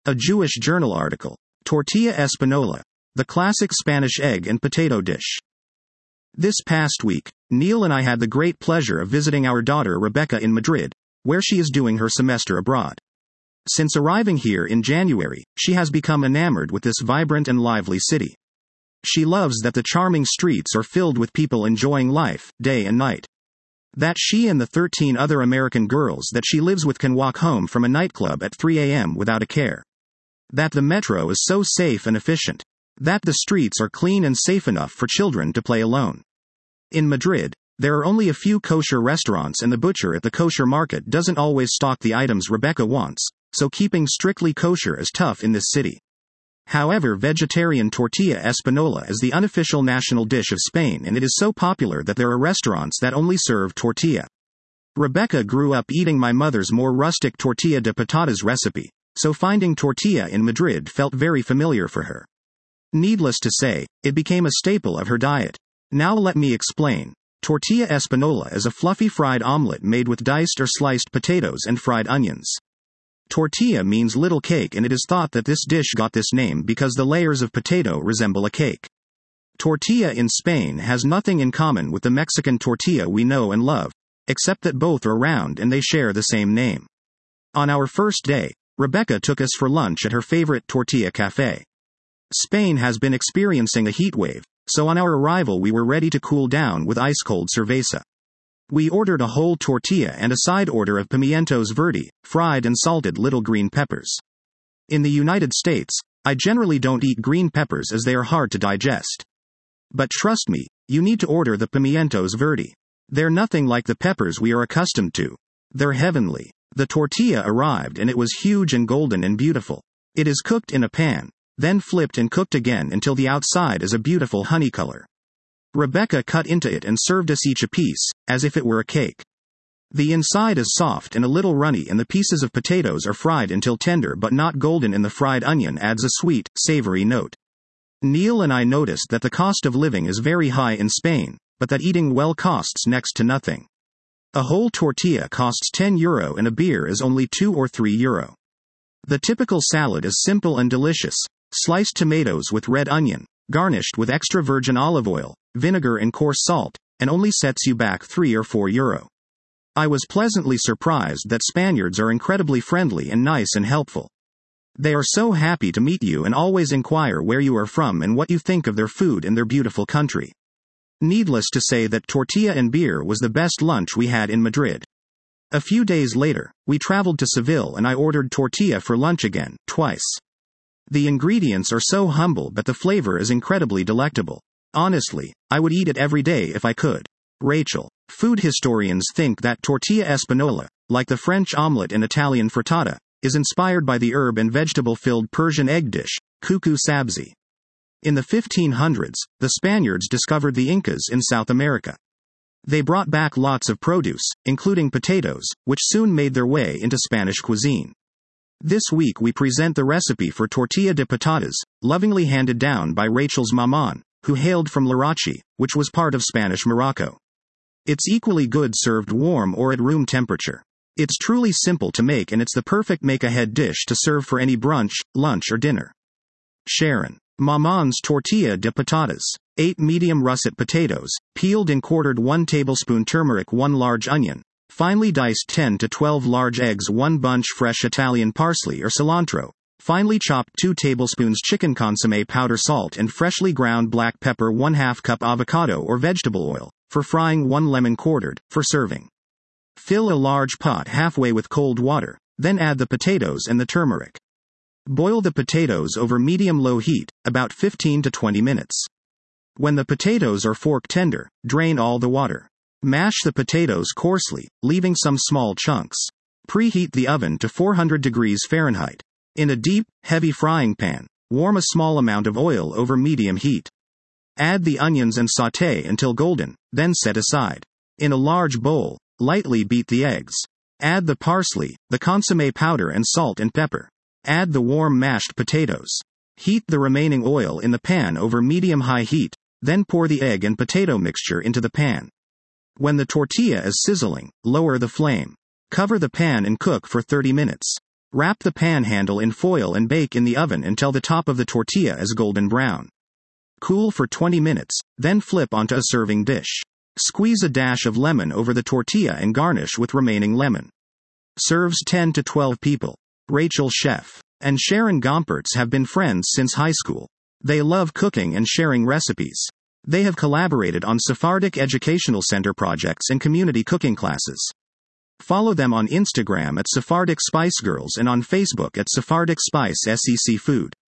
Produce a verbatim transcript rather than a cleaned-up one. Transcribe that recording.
A Jewish journal article. Tortilla Española, the classic Spanish egg and potato dish. This past week, Neil and I had the great pleasure of visiting our daughter Rebecca in Madrid, where she is doing her semester abroad. Since arriving here in January, she has become enamored with this vibrant and lively city. She loves that the charming streets are filled with people enjoying life, day and night. That she and the thirteen other American girls that she lives with can walk home from a nightclub at three a m without a care. That the metro is so safe and efficient. That the streets are clean and safe enough for children to play alone. In Madrid, there are only a few kosher restaurants and the butcher at the kosher market doesn't always stock the items Rebecca wants, so keeping strictly kosher is tough in this city. However, vegetarian tortilla española is the unofficial national dish of Spain, and it is so popular that there are restaurants that only serve tortilla. Rebecca grew up eating my mother's more rustic tortilla de patatas recipe, so finding tortilla in Madrid felt very familiar for her. Needless to say, it became a staple of her diet. Now let me explain. Tortilla española is a fluffy fried omelette made with diced or sliced potatoes and fried onions. Tortilla means little cake, and it is thought that this dish got this name because the layers of potato resemble a cake. Tortilla in Spain has nothing in common with the Mexican tortilla we know and love, except that both are round and they share the same name. On our first day, Rebecca took us for lunch at her favorite tortilla cafe. Spain has been experiencing a heat wave, so on our arrival we were ready to cool down with ice-cold cerveza. We ordered a whole tortilla and a side order of pimientos verdes, fried and salted little green peppers. In the United States, I generally don't eat green peppers as they are hard to digest. But trust me, you need to order the pimientos verdes. They're nothing like the peppers we are accustomed to. They're heavenly. The tortilla arrived and it was huge and golden and beautiful. It is cooked in a pan, then flipped and cooked again until the outside is a beautiful honey color. Rebecca cut into it and served us each a piece, as if it were a cake. The inside is soft and a little runny, and the pieces of potatoes are fried until tender but not golden, and the fried onion adds a sweet, savory note. Neil and I noticed that the cost of living is very high in Spain, but that eating well costs next to nothing. A whole tortilla costs ten euro and a beer is only two or three euro. The typical salad is simple and delicious: sliced tomatoes with red onion, garnished with extra virgin olive oil, vinegar and coarse salt, and only sets you back three or four euro. I was pleasantly surprised that Spaniards are incredibly friendly and nice and helpful. They are so happy to meet you and always inquire where you are from and what you think of their food and their beautiful country. Needless to say that tortilla and beer was the best lunch we had in Madrid. A few days later, we traveled to Seville and I ordered tortilla for lunch again, twice. The ingredients are so humble but the flavor is incredibly delectable. Honestly, I would eat it every day if I could. Rachel. Food historians think that tortilla española, like the French omelette and Italian frittata, is inspired by the herb and vegetable-filled Persian egg dish, kuku sabzi. In the fifteen hundreds, the Spaniards discovered the Incas in South America. They brought back lots of produce, including potatoes, which soon made their way into Spanish cuisine. This week we present the recipe for tortilla de patatas, lovingly handed down by Rachel's maman, who hailed from Larache, which was part of Spanish Morocco. It's equally good served warm or at room temperature. It's truly simple to make and it's the perfect make-ahead dish to serve for any brunch, lunch or dinner. Sharon. Maman's tortilla de patatas. eight medium russet potatoes, peeled and quartered one tablespoon turmeric, one large onion, finely diced ten to twelve large eggs, one bunch fresh Italian parsley or cilantro, finely chopped two tablespoons chicken consommé, powder salt and freshly ground black pepper, one half cup avocado or vegetable oil, for frying, one lemon quartered, for serving. Fill a large pot halfway with cold water, then add the potatoes and the turmeric. Boil the potatoes over medium-low heat, about fifteen to twenty minutes. When the potatoes are fork tender, drain all the water. Mash the potatoes coarsely, leaving some small chunks. Preheat the oven to four hundred degrees Fahrenheit. In a deep, heavy frying pan, warm a small amount of oil over medium heat. Add the onions and sauté until golden, then set aside. In a large bowl, lightly beat the eggs. Add the parsley, the consommé powder and salt and pepper. Add the warm mashed potatoes. Heat the remaining oil in the pan over medium-high heat, then pour the egg and potato mixture into the pan. When the tortilla is sizzling, lower the flame. Cover the pan and cook for thirty minutes. Wrap the pan handle in foil and bake in the oven until the top of the tortilla is golden brown. Cool for twenty minutes, then flip onto a serving dish. Squeeze a dash of lemon over the tortilla and garnish with remaining lemon. Serves ten to twelve people. Rachel Chef and Sharon Gompertz have been friends since high school. They love cooking and sharing recipes. They have collaborated on Sephardic Educational Center projects and community cooking classes. Follow them on Instagram at Sephardic Spice Girls and on Facebook at Sephardic Spice S E C Food.